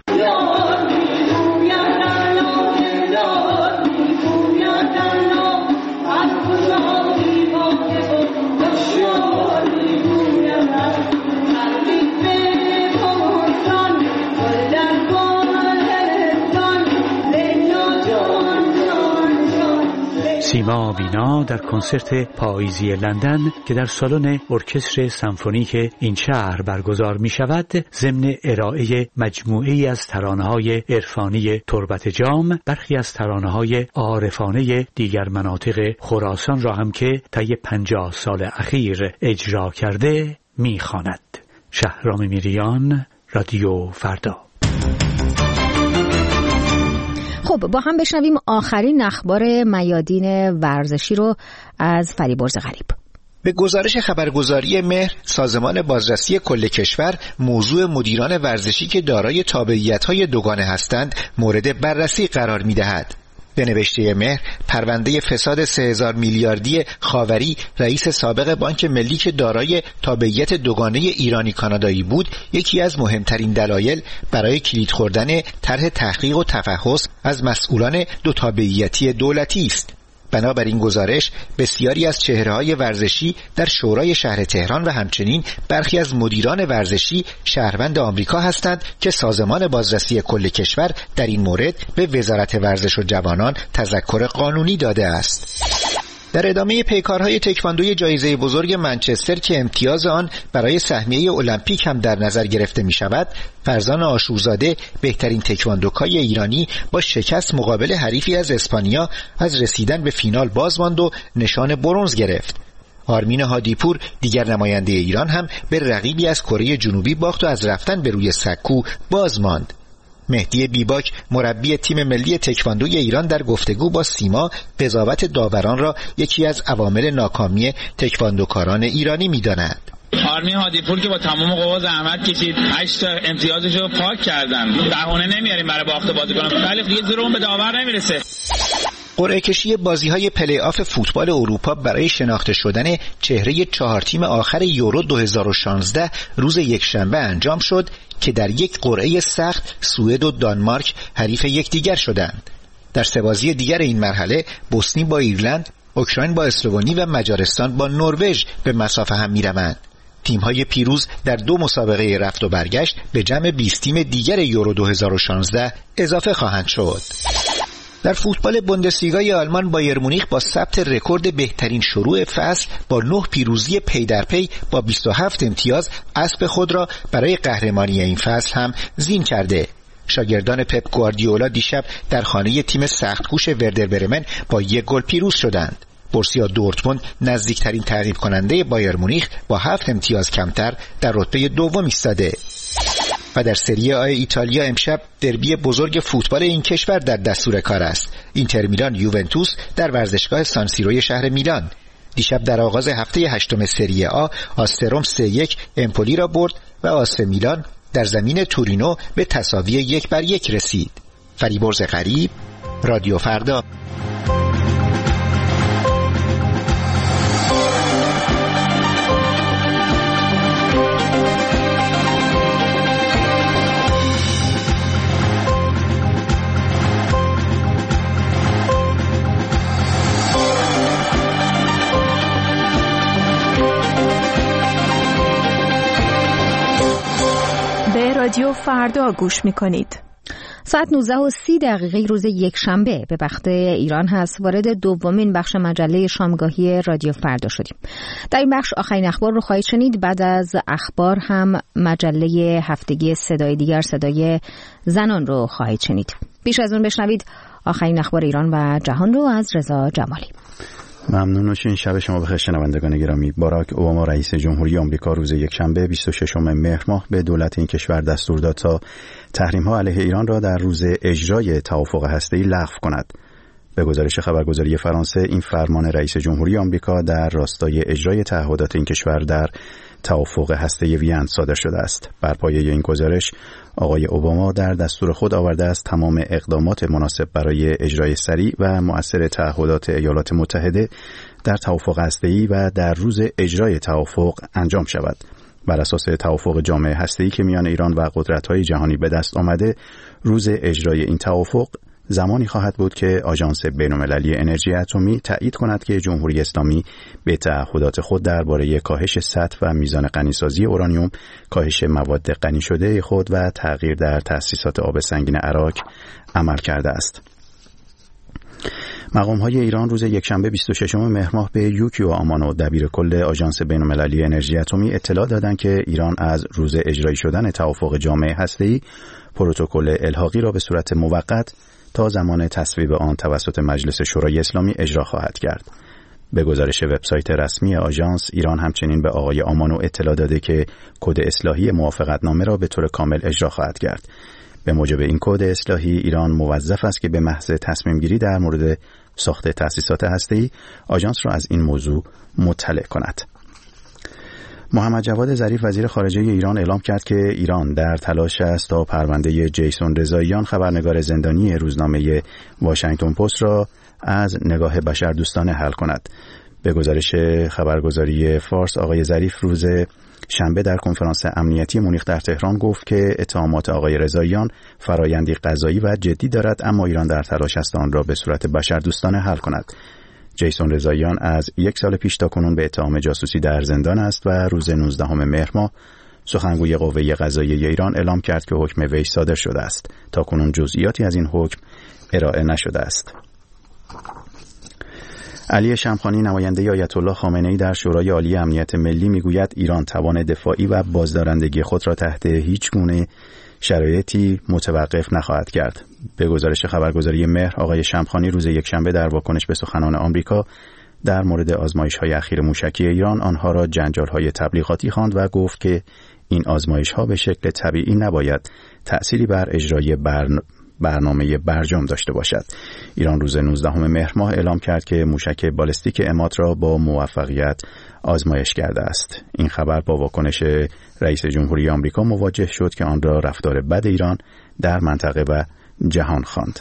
سیما بینا در کنسرت پاییزی لندن که در سالن ارکستر سمفونیک این شهر برگزار می شود، ضمن ارائه مجموعه‌ای از ترانه‌های عرفانی تربت جام، برخی از ترانه‌های عارفانه دیگر مناطق خراسان را هم که طی 50 سال اخیر اجرا کرده می خواند. شهرام میریان، رادیو فردا. خب با هم بشنویم آخرین اخبار میادین ورزشی رو از فریبرز غریب. به گزارش خبرگزاری مهر، سازمان بازرسی کل کشور موضوع مدیران ورزشی که دارای تابعیت‌های دوگانه هستند مورد بررسی قرار می‌دهد. به نوشته مهر، پرونده فساد 3000 میلیاردی خاوری، رئیس سابق بانک ملی که دارای تابعیت دوگانه ایرانی کانادایی بود، یکی از مهمترین دلایل برای کلید خوردن طرح تحقیق و تفحص از مسئولان 2 تابعیتی دولتی است. بنابراین گزارش بسیاری از چهره‌های ورزشی در شورای شهر تهران و همچنین برخی از مدیران ورزشی شهروند آمریکا هستند که سازمان بازرسی کل کشور در این مورد به وزارت ورزش و جوانان تذکر قانونی داده است. در ادامه پیکارهای تکواندوی جایزه بزرگ منچستر که امتیاز آن برای سهمیه المپیک هم در نظر گرفته می شود، فرزان آشورزاده بهترین تکواندوکای ایرانی با شکست مقابل حریفی از اسپانیا از رسیدن به فینال باز ماند و نشان برنز گرفت. آرمین هادیپور دیگر نماینده ایران هم به رقیبی از کره جنوبی باخت و از رفتن به روی سکو باز ماند. مهدی بیباک مربی تیم ملی تکواندوی ایران در گفتگو با سیما قضاوت داوران را یکی از عوامل ناکامی تکواندوکاران ایرانی می‌داند. آرمین هادیپور که با تمام قوا زحمت کشید 8 تا امتیازش رو پاک کردن، بهونه نمیاریم برای باخت بازیکن، ولی دیگه زورمون به داور نمیرسه. قرعه کشی بازی‌های پلی آف فوتبال اروپا برای شناخته شدن چهره 4 تیم آخر یورو 2016 روز یکشنبه انجام شد که در یک قرعه سخت سوئد و دانمارک حریف یکدیگر شدند. در 3 بازی دیگر این مرحله بوسنی با ایرلند، اوکراین با اسلوونی و مجارستان با نروژ به مسافه هم می‌روند. تیم‌های پیروز در 2 مسابقه رفت و برگشت به جمع 20 تیم دیگر یورو 2016 اضافه خواهند شد. در فوتبال بوندسلیگای آلمان بایر مونیخ با ثبت رکورد بهترین شروع فصل با 9 پیروزی پی در پی با 27 امتیاز اسب خود را برای قهرمانی این فصل هم زین کرده. شاگردان پپ گواردیولا دیشب در خانه تیم سختکوش وردر برمن با 1 گل پیروز شدند. بورسیا دورتموند نزدیکترین تعقیب کننده بایر مونیخ با 7 امتیاز کمتر در رتبه دوم ایستاده. و در سری آ ایتالیا امشب دربی بزرگ فوتبال این کشور در دستور کار است. اینتر میلان یوونتوس در ورزشگاه سان سیروی شهر میلان. دیشب در آغاز هفته 8 سری آ آستروم 3-1 امپولی را برد و آس میلان در زمین تورینو به تساوی 1-1 رسید. فریبرز غریب، رادیو فردا. رادیو فردا گوش میکنید. ساعت 19:30 روز یکشنبه به وقت ایران هست. وارد دومین بخش مجله شامگاهی رادیو فردا شدیم. در این بخش آخرین اخبار رو خواهید شنید. بعد از اخبار هم مجله هفتگی صدای دیگر، صدای زنان رو خواهید شنید. پیش از اون بشنوید آخرین اخبار ایران و جهان رو از رضا جمالی. ممنون. و شب شما بخیر شنوندگان گرامی. باراک اوباما رئیس جمهوری آمریکا روز یکشنبه 26 مهر ماه به دولت این کشور دستور داد تا تحریم‌ها علیه ایران را در روز اجرای توافق هسته‌ای لغو کند. به گزارش خبرگزاری فرانسه، این فرمان رئیس جمهوری آمریکا در راستای اجرای تعهدات این کشور در توافق هسته‌ای وین صادر شده است. بر پایه این گزارش، آقای اوباما در دستور خود آورده است تمام اقدامات مناسب برای اجرای سریع و مؤثر تعهدات ایالات متحده در توافق هسته‌ای و در روز اجرای توافق انجام شود. بر اساس توافق جامع هسته‌ای که میان ایران و قدرت‌های جهانی به دست آمده، روز اجرای این توافق زمانی خواهد بود که آژانس بین‌المللی انرژی اتمی تایید کند که جمهوری اسلامی به تعهدات خود درباره کاهش سطح و میزان غنیسازی اورانیوم، کاهش مواد غنی شده خود و تغییر در تأسیسات آب سنگین عراق عمل کرده است. مقام‌های ایران روز یکشنبه 26 مهر ماه به یوکیو آمانو، دبیرکل آژانس بین‌المللی انرژی اتمی، اطلاع دادند که ایران از روز اجرایی شدن توافق جامع هسته‌ای پروتکل الحاقی را به صورت موقت تا زمان تصویب آن توسط مجلس شورای اسلامی اجرا خواهد کرد. به گزارش وبسایت رسمی آژانس، ایران همچنین به آقای آمانو اطلاع داده که کد اصلاحی موافقتنامه را به طور کامل اجرا خواهد کرد. به موجب این کد اصلاحی، ایران موظف است که به محض تصمیم گیری در مورد ساخت تأسیسات هسته‌ای آژانس را از این موضوع مطلع کند. محمد جواد ظریف وزیر خارجه ایران اعلام کرد که ایران در تلاش است تا پرونده جیسون رضاییان، خبرنگار زندانی روزنامه واشنگتن پست را از نگاه بشردوستانه حل کند. به گزارش خبرگزاری فارس، آقای ظریف روز شنبه در کنفرانس امنیتی مونیخ در تهران گفت که اتهامات آقای رضاییان فرایندی قضایی و جدی دارد، اما ایران در تلاش است آن را به صورت بشردوستانه حل کند. جیسون رضاییان از 1 سال پیش تا کنون به اتهام جاسوسی در زندان است و روز 19 مهر ماه سخنگوی قوه قضاییه ایران اعلام کرد که حکم وی صادر شده است. تا کنون جزئیاتی از این حکم ارائه نشده است. علی شمخانی، نماینده آیت الله خامنه‌ای در شورای عالی امنیت ملی، میگوید ایران توان دفاعی و بازدارندگی خود را تحت هیچ گونه شرایطی متوقف نخواهد کرد. به گزارش خبرگزاری مهر، آقای شمخانی روز یکشنبه در واکنش به سخنان آمریکا در مورد آزمایش‌های اخیر موشکی ایران آنها را جنجال‌های تبلیغاتی خواند و گفت که این آزمایش‌ها به شکل طبیعی نباید تأثیری بر اجرای برنامه برجام داشته باشد. ایران روز 19 مهر ماه اعلام کرد که موشک بالستیک اماد را با موفقیت آزمایش کرده است. این خبر با واکنش رئیس جمهوری آمریکا مواجه شد که آن را رفتار بد ایران در منطقه و جهان خواند.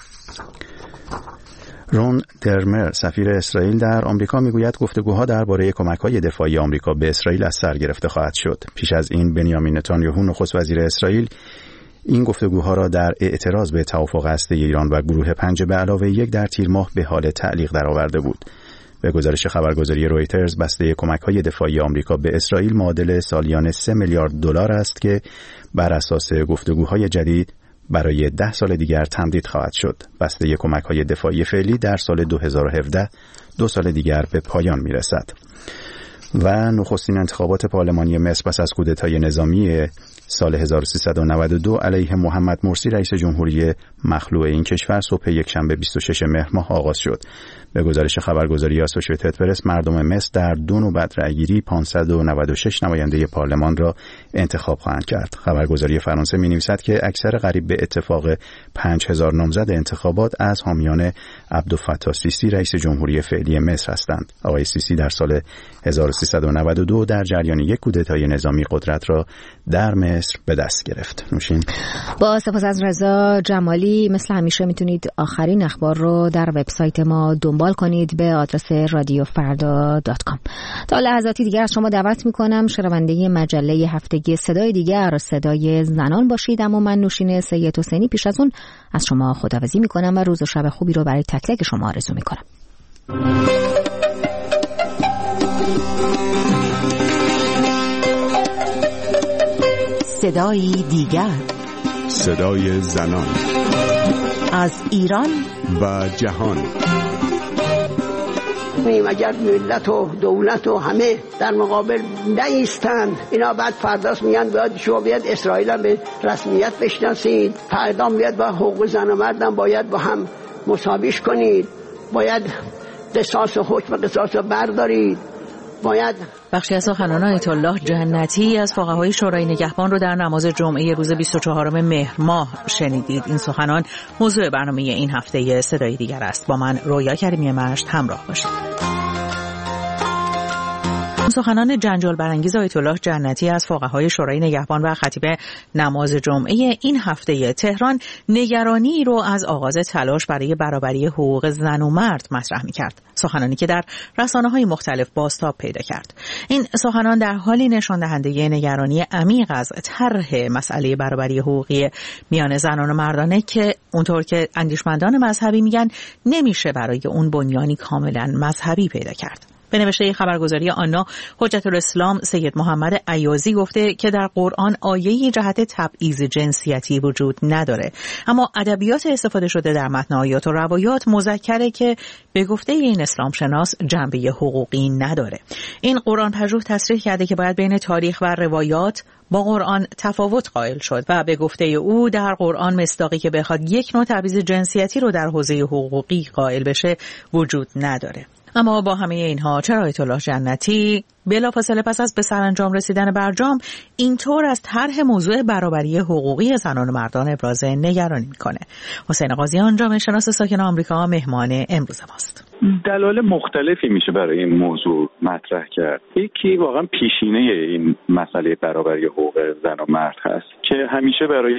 رون درمر، سفیر اسرائیل در آمریکا، میگوید گفتگوها درباره کمک‌های دفاعی آمریکا به اسرائیل از سر گرفته خواهد شد. پیش از این بنیامین نتانیاهو، نخست وزیر اسرائیل، این گفتگوها را در اعتراض به توافق هسته‌ای ایران و گروه 5+1 در تیر ماه به حال تعلیق درآورده بود. به گزارش خبرگزاری رویترز، بسته کمک‌های دفاعی آمریکا به اسرائیل معادل سالیانه 3 میلیارد دلار است که بر اساس گفتگوهای جدید برای 10 سال دیگر تمدید خواهد شد. بسته کمک‌های دفاعی فعلی در سال 2017 2 سال دیگر به پایان می‌رسد. و نخستین انتخابات پارلمانی مصر پس از کودتای نظامی سال 1392 علیه محمد مرسی رئیس جمهوری مخلوع این کشور صبح یکشنبه 26 مهر ماه آغاز شد. به گزارش خبرگزاری اسوشییتد پرس مردم مصر در 2 نوبت رأیگیری 596 نماینده پارلمان را انتخاب خواهند کرد. خبرگزاری فرانسه می‌نویسد که اکثر قریب به اتفاق 5000 نامزد انتخابات از حامیان عبدالفتاح سیسی رئیس جمهوری فعلی مصر هستند. آقای سیسی در سال 1392 در جریان یک کودتای نظامی قدرت را در مصر به دست گرفت. نوشین. با سپاس از رضا جمالی. مثل همیشه میتونید آخرین اخبار رو در وبسایت ما دنبال کنید به آدرس radiofarda.com. تا لحظاتی دیگر از شما دعوت میکنم شنونده مجله هفتگی صدای دیگر صدای زنان باشید. اما من نوشین سید حسینی پیش از اون از شما خداحافظی میکنم و روز و شب خوبی رو برای تک تک شما آرزو میکنم. صدای دیگر، صدای زنان از ایران و جهان. اگر ملت و دولت و همه در مقابل نایستند، اینا بعد فرداست میگن باید شما بیاد اسرائیل هم به رسمیت بشناسید، فردا بیاد با حقوق زن و مردم باید با هم مساویش کنید، باید قصاص و حکم قصاص رو بردارید. باید بخشی از سخنان آیت الله جنتی از فقهای شورای نگهبان رو در نماز جمعه روز 24 مهر ماه شنیدید. این سخنان موضوع برنامه این هفته صدای دیگر است. با من رویا کریمی مشت همراه باشید. سخنان جنجال برانگیز آیت الله جنتی از فقهای شورای نگهبان و خطیب نماز جمعه این هفته تهران نگرانی رو از آغاز تلاش برای برابری حقوق زن و مرد مطرح می‌کرد. سخنانی که در رسانه‌های مختلف بازتاب پیدا کرد. این سخنان در حالی نشان دهنده نگرانی عمیق از طرح مسئله برابری حقوقی میان زنان و مردانه که اونطور که اندیشمندان مذهبی میگن نمیشه برای اون بنیانی کاملا مذهبی پیدا کرد. به نوشته خبرگزاری آنا، حجت الاسلام سید محمد ایازی گفته که در قرآن آیه‌ای جهت تبعیض جنسیتی وجود نداره، اما ادبیات استفاده شده در متن آیات و روایات مذکره که به گفته این اسلام شناس جنبه حقوقی نداره. این قرآن پژوه تصریح کرده که باید بین تاریخ و روایات با قرآن تفاوت قائل شد و به گفته او در قرآن مصداقی که بخواد یک نوع تبعیض جنسیتی رو در حوزه حقوقی قائل بشه وجود نداره. اما با همه اینها چرا آیت الله جنتی بلافاصله پس از به سرانجام رسیدن برجام اینطور از طرح موضوع برابری حقوقی زنان و مردان ابراز نگرانی میکنه؟ حسین قاضیان، جامعه شناس ساکن آمریکا، مهمان امروز ماست. دلایل مختلفی میشه برای این موضوع مطرح کرد. یکی واقعا پیشینه این مسئله برابری حقوق زن و مرد هست که همیشه برای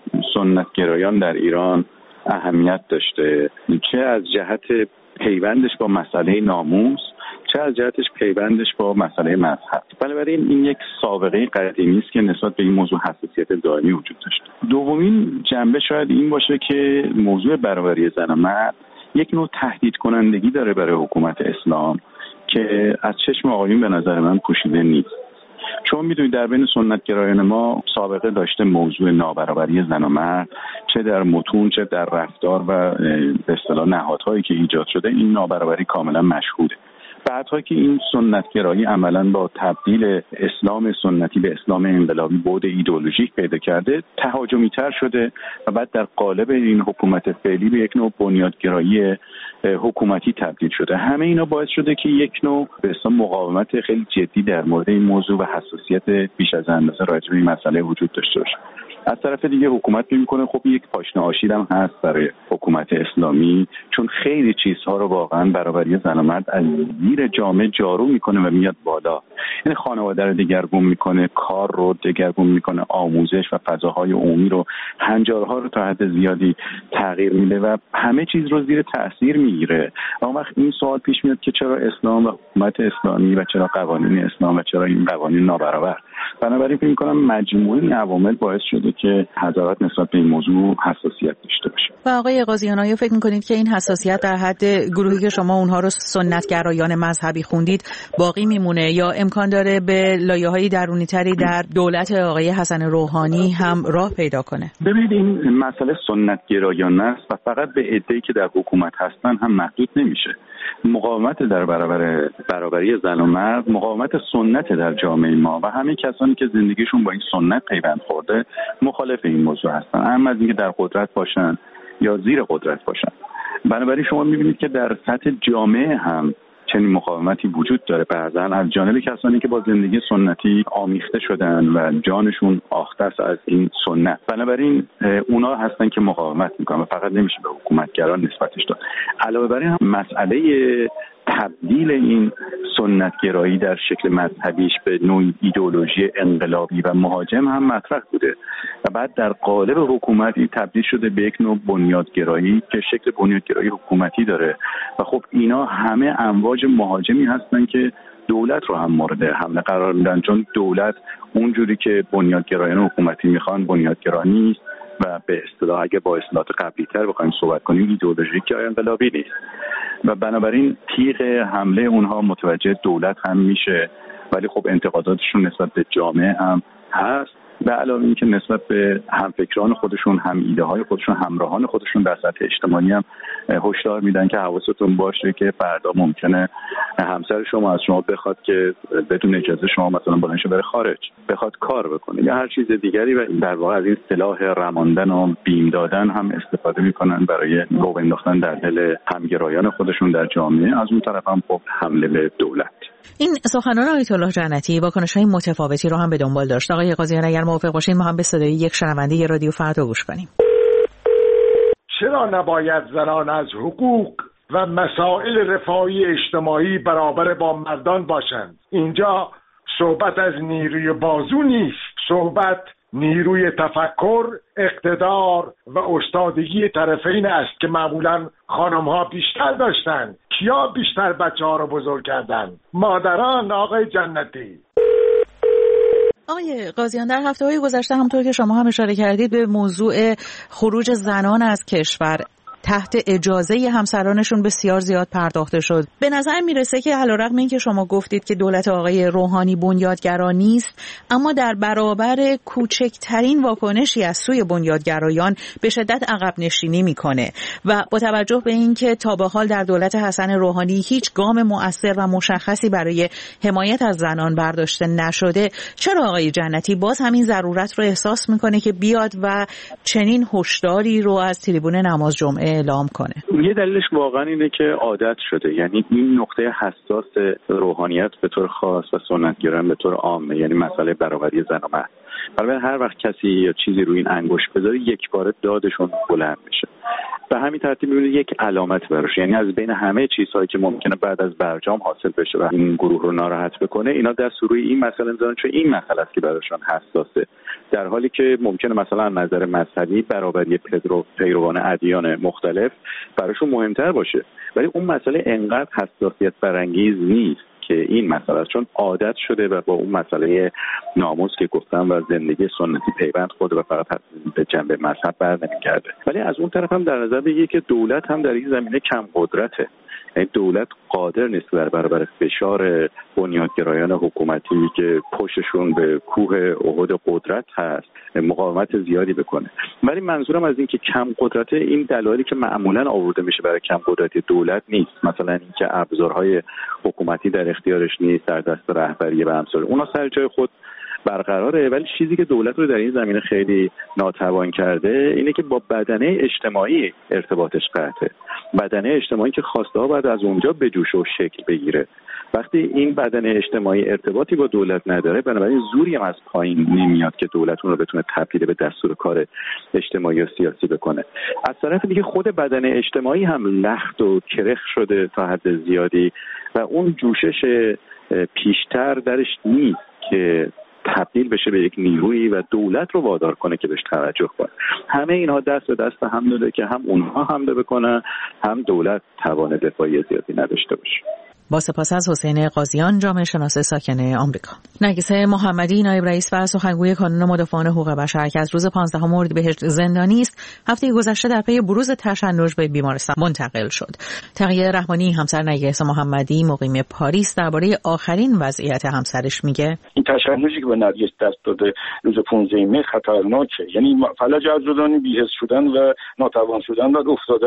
سنتگرایان در ایران اهمیت داشته، چه از جهت پیوندش با مسئله ناموس، چه از جهتش پیوندش با مسئله مذهب. بنابراین این یک سابقه قدیمی است که نسبت به این موضوع حساسیت دائمی وجود داشت. دومین جنبه شاید این باشه که موضوع برابری زن و مرد یک نوع تهدید کنندگی داره برای حکومت اسلام که از چشم آقایون به نظر من پوشیده نیست. چون میدونید در بین سنتگرایان ما سابقه داشته موضوع نابرابری زن و مرد، چه در متون چه در رفتار و به اصطلاح نهادهایی که ایجاد شده این نابرابری کاملا مشهوده. بعدها که این سنتگرایی عملاً با تبدیل اسلام سنتی به اسلام انقلابی بعد ایدئولوژیک پیدا کرده، تهاجمی‌تر شده و بعد در قالب این حکومت فعلی به یک نوع بنیادگرایی حکومتی تبدیل شده. همه اینا باعث شده که یک نوع به اصطلاح مقاومت خیلی جدی در مورد این موضوع و حساسیت بیش از اندازه راجع به این مسئله وجود داشته باشه. از طرف دیگه حکومت می‌کنه خب یک پاشنه آشیل هم هست برای حکومت اسلامی، چون خیلی چیزها رو واقعا برابری زن و مرد از زیر جامعه جارو میکنه و میاد بالا. یعنی خانواده رو دگرگون میکنه، کار رو دگرگون میکنه، آموزش و فضاهای عمومی رو، هنجارها رو تا حد زیادی تغییر میده و همه چیز رو زیر تاثیر میگیره. اما وقت این سوال پیش میاد که چرا اسلام و حکومت اسلامی و چرا قوانین اسلام و چرا این قوانین نابرابر؟ بنابراین فکر می‌کنم مجموعه این عوامل باعث شده که حضرات نسبت به این موضوع حساسیت داشته باشه. و آقای قاضیان، آیا فکر می‌کنید که این حساسیت در حد گروهی که شما اونها رو سنتگرایان مذهبی خوندید باقی میمونه یا امکان داره به لایه‌های درونی‌تری در دولت آقای حسن روحانی هم راه پیدا کنه؟ ببینید این مسئله سنتگرایانه است و فقط به عده‌ای که در حکومت هستن هم محدود نمیشه. مقاومت در برابری زن و مرد مقاومت سنت در جامعه ما و همه کسایی کسانی که زندگیشون با این سنت پیوند خورده مخالف این موضوع هستن، اما از اینکه در قدرت باشن یا زیر قدرت باشن. بنابراین شما می‌بینید که در سطح جامعه هم چنین مقاومتی وجود داره، بعضا از جانب کسانی که با زندگی سنتی آمیخته شدن و جانشون آخته است از این سنت. بنابراین اونا هستن که مقاومت میکنن و فقط نمیشه به حکومتگران نسبتش داد. علاوه بر این هم مسئله تبدیل این سنتگرایی در شکل مذهبیش به نوعی ایدئولوژی انقلابی و مهاجم هم مطرح بوده و بعد در قالب حکومتی تبدیل شده به یک نوع بنیادگرایی که شکل بنیادگرایی حکومتی داره و خب اینا همه امواج مهاجمی هستن که دولت رو هم مورد حمله قرار میدن، چون دولت اونجوری که بنیادگرایان حکومتی میخوان بنیادگرا نیست و به اصطلاح اگه با اصطلاحات قبلی‌تر بخوایم صحبت کنیم ایدئولوژیک یا انقلابی نیست و بنابراین تیغ حمله اونها متوجه دولت هم میشه، ولی خب انتقاداتشون نسبت به جامعه هم هست به علاوه اینکه نسبت به همفکران خودشون، هم ایده های خودشون، همراهان خودشون در سطح اجتماعی هم هشدار میدن که حواستون باشه که فردا ممکنه همسر شما از شما بخواد که بدون اجازه شما مثلا بلند شه بره خارج، بخواد کار بکنه یا هر چیز دیگری و در واقع از این سلاح رماندن و بیم دادن هم استفاده میکنن برای گوه انداختن در دل همگرایان خودشون در جامعه. از اون طرف هم خب حمله به دولت. این سخنان آیت الله جنتی واکنش‌های متفاوتی رو هم به دنبال داشت. آقای قاضیان اگر موافق باشین ما هم به صدای یک شنونده رادیو فردا گوش کنیم. چرا نباید زنان از حقوق و مسائل رفاهی اجتماعی برابر با مردان باشند؟ اینجا صحبت از نیروی بازو نیست، صحبت نیروی تفکر، اقتدار و استادگی طرفین است که معمولا خانم‌ها بیشتر داشتن. کیا بیشتر بچه‌ها رو بزرگ کردن؟ مادران. آقای جنتی. آقای قاضیان در هفته‌های گذشته همونطور که شما هم اشاره کردید به موضوع خروج زنان از کشور تحت اجازه همسرانشون بسیار زیاد پرداخته شد. به نظر میرسه که علیرغم اینکه شما گفتید که دولت آقای روحانی بنیادگرا نیست، اما در برابر کوچکترین واکنشی از سوی بنیادگرایان به شدت عقب نشینی میکنه و با توجه به اینکه تا به حال در دولت حسن روحانی هیچ گام مؤثر و مشخصی برای حمایت از زنان برداشته نشده، چرا آقای جنتی باز همین ضرورت رو احساس میکنه که بیاد و چنین هشداری رو از تریبون نماز جمعه اعلام کنه؟ یه دلیلش واقعا اینه که عادت شده، یعنی این نقطه حساس روحانیت به طور خاص و سنتگرایان به طور عام، یعنی مسئله برابری زن و مرد. برای هر وقت کسی یا چیزی روی این انگشت بذاره یک بار دادشون بلند میشه. به همین ترتیب میبینید یک علامت براش، یعنی از بین همه چیزهایی که ممکنه بعد از برجام حاصل بشه و این گروه رو ناراحت بکنه، اینا دست روی این مسئله میذارن چون این مسئله است که براشون حساسه، در حالی که ممکنه مثلا از نظر مذهبی برابری پیروان ادیان مختلف براشون مهمتر باشه، ولی اون مسئله انقدر حساسیت برانگیز نیست که این مسئله است، چون عادت شده و با اون مسئله ناموس که گفتم و زندگی سنتی پیوند خورده و فقط به جنبه مذهب برنمیگرده. ولی از اون طرف هم در نظر بگیرید که دولت هم در این زمینه کم قدرته، یعنی دولت قادر نیست در برابر فشار بنیادگرایان حکومتی که پشتشون به کوه احد قدرت هست مقاومت زیادی بکنه. ولی منظورم از این که کم قدرت این دلایلی که معمولا آورده میشه برای کم قدرتی دولت نیست، مثلا اینکه ابزارهای حکومتی در اختیارش نیست، در دست رهبری و امثال اونا سر جای خود برقراره، ولی چیزی که دولت رو در این زمینه خیلی ناتوان کرده اینه که با بدنه اجتماعی ارتباطش قطعه، بدنه اجتماعی که خواسته ها باید از اونجا به جوش و شکل بگیره. وقتی این بدنه اجتماعی ارتباطی با دولت نداره، بنابراین زوری هم از پایین نمیاد که دولت اون رو بتونه تبدیل به دستور کار اجتماعی و سیاسی بکنه. از طرف دیگه خود بدنه اجتماعی هم لخت و کرخ شده تا حد زیادی و اون جوشش پیشتر درش نیست که تبدیل بشه به یک نیرویی و دولت رو وادار کنه که بهش توجه کنه. همه اینها دست به دست هم داده که هم اونها حمله بکنن هم دولت توان دفاعی زیادی نداشته باشه. با سپاس از حسین قاضیان، جامعه شناس ساکن آمریکا. نرگس محمدی، نایب رئیس و سخنگوی کانون مدافعان حقوق بشر که از روز 15 اردیبهشت زندانی است، هفته گذشته در پی بروز تشنج به بیمارستان منتقل شد. تقیه رحمانی، همسر نرگس محمدی مقیم پاریس، درباره آخرین وضعیت همسرش میگه: این تشنجی که به نرگس دست داده روز 15 مهر خطرناکه، یعنی فلج عضلانی بی‌حس شدن و ناتوان شدن و افتادنه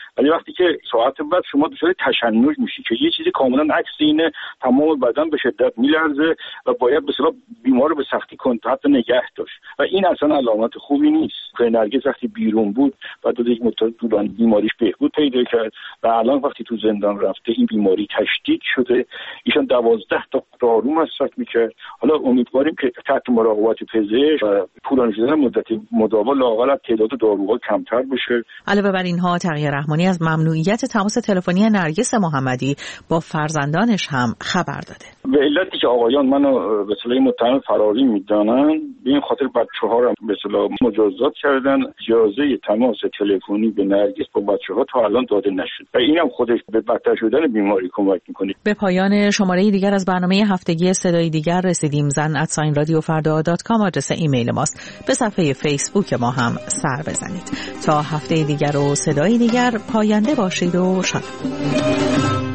ولی وقتی که ساعت بعد شما دچار تشنج میشی که یه چیزی کاملا عکس اینه، تمام بدن به شدت میلرزه و باید به اصطلاح بیمار رو به سختی کنترل نگه داشت و این اصلا علامت خوبی نیست. که نرگس وقتی بیرون بود بعد از یک مدت طولانی بیماریش بهبود پیدا کرد و الان وقتی تو زندان رفته این بیماری تشدید شده. ایشان 12 تا دارو مصرف میکرد. حالا امیدواریم که تحت مراقبت پزشک و طولانی شدن مدت مداوا لااقل تعداد داروها کمتر بشه. علاوه بر اینها تقی رحمانی از ممنوعیت تماس تلفنی نرگس محمدی با فرزندانش هم خبر داده. به علتی که آقایان منو به اصطلاح متهم فراری میدانن، به این خاطر بچه‌ها رو به اصطلاح مجازات کردن. اجازه تماس تلفنی به نرگس با بچه‌ها تا الان داده نشد و اینم خودش به بدتر شدن بیماری کمک میکنه. به پایان شماره دیگر از برنامه هفتگی صدای دیگر رسیدیم. zan@radiofarda.com آدرس ایمیل ماست. به صفحه فیسبوک ما هم سر بزنید. تا هفته دیگر و صدای دیگر، پاینده باشید و شاد.